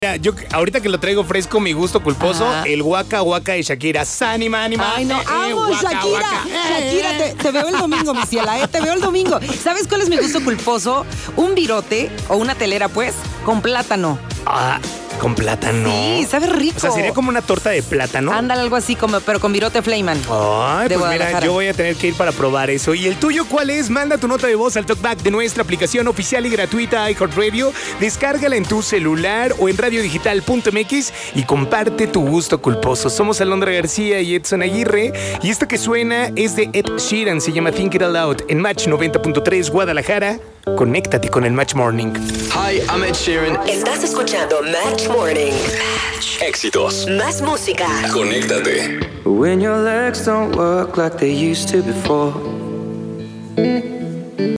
Mira, yo ahorita que lo traigo fresco, mi gusto culposo, el Waka Waka de Shakira. Sani, mani, mani. Ay, no, amo waka, Shakira. waka. Shakira, te veo el domingo, mi ciela, te veo el domingo. ¿Sabes cuál es mi gusto culposo? Un virote o una telera, pues, con plátano. Con plátano. Sí, sabe rico. O sea, sería como una torta de plátano. Ándale, algo así, pero con virote Flayman. Ay, de pues mira, Guadalajara. yo voy a tener que ir para probar eso. ¿Y el tuyo cuál es? Manda tu nota de voz al talkback de nuestra aplicación oficial y gratuita iHeartRadio. Descárgala en tu celular o en radiodigital.mx y comparte tu gusto culposo. Somos Alondra García y Edson Aguirre. Y esto que suena es de Ed Sheeran. Se llama Think It Out Loud en Match 90.3 Guadalajara. Conéctate con el Match Morning. Hi, I'm Ed Sheeran. Estás escuchando Match Morning. Éxitos. Más música. Conéctate. When your legs don't work like they used to before,